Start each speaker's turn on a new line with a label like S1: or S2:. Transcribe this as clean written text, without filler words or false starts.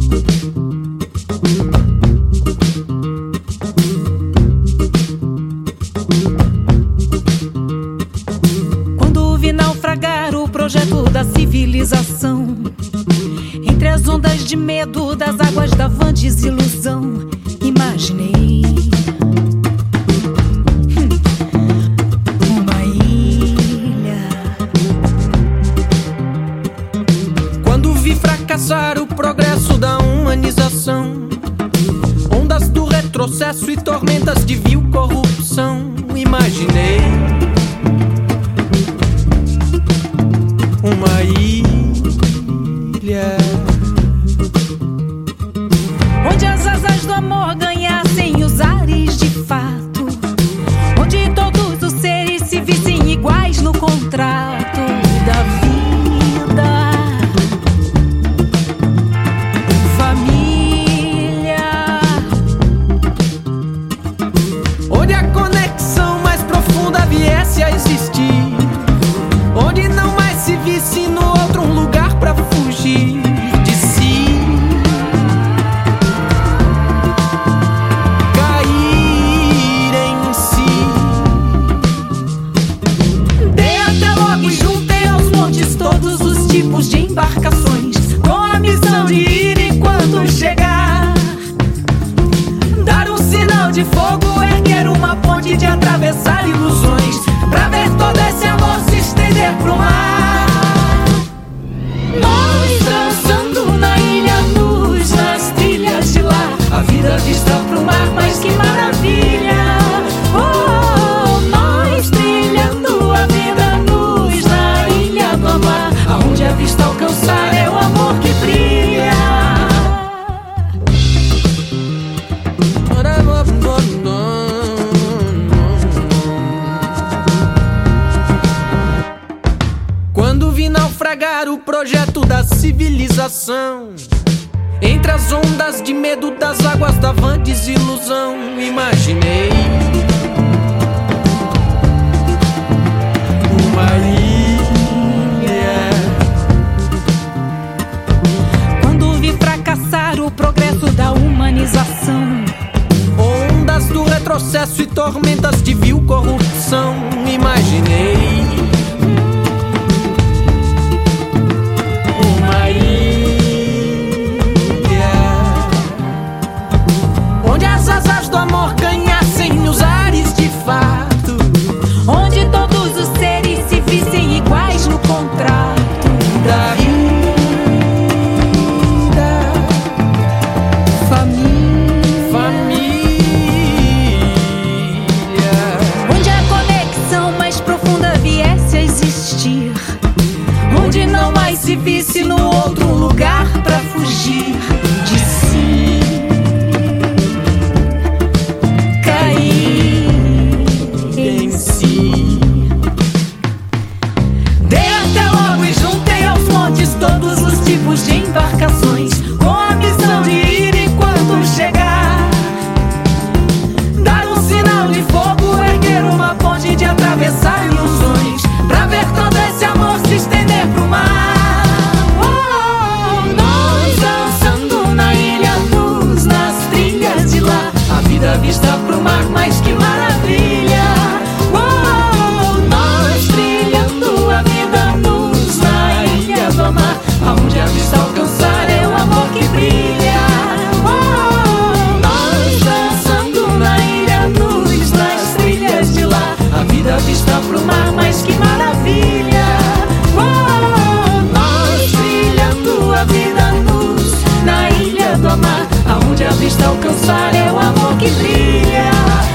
S1: Quando vi naufragar o projeto da civilização, entre as ondas de medo das águas da vã desilusão, imaginei uma ilha.
S2: Quando vi fracassar o progresso da humanização, ondas do retrocesso e tormentas de vil corrupção, imaginei uma ilha
S1: onde as asas do amor ganhassem os ares de fato, onde todos os seres se vissem iguais no contrato da vida. Família,
S2: onde a conexão mais profunda viesse a existir, onde não mais se visse no outro um lugar pra fugir de si. Cair em si.
S1: dei até logo e juntei aos montes todos os tipos de embarcações, com a missão de ir enquanto chegar, dar um sinal de fogo, erguer uma ponte de atravessar ilusões, pra ver todo esse amor se estender pro mar. Nós dançando na ilha, luz nas trilhas de lá, a vida vista pro mar, mas que maravilha. Oh, nós trilhando a vida, luz na ilha do amar, aonde a vista alcançar é o amor que brilha.
S2: Quando vi naufragar o projeto da civilização, entre as ondas de medo das águas da vã desilusão, imaginei uma ilha.
S1: Quando vi fracassar o progresso da humanização,
S2: Ondas do retrocesso e tormentas de vil corrupção, imaginei uma ilha onde as asas do amor ganhassem os ares de fato,
S1: onde todos os seres se vissem iguais no contrato
S2: da vida.
S1: onde a conexão mais profunda viesse a existir, onde não mais se visse no outro um lugar pra fugir de si. Cair
S2: Em si.
S1: dei até logo e juntei aos montes todos os tipos de embarcações, com a missão de ir enquanto chegar, dar um sinal de fogo, erguer uma ponte de atravessar ilusões, pra ver todo esse amor se estender pro mar. Oh, nós dançando na ilha, luz nas trilhas de lá, a vida vista pro mar, mas que maravilha. Oh, nós trilhando a vida, luz na ilha do amar, aonde a vista alcançar é o amor que brilha. Oh, nós dançando na ilha, luz nas trilhas de lá, a vida vista pro mar, mas que maravilha. Oh, nós trilhando a vida, luz na ilha do amar, aonde a vista alcançar é o amor que brilha.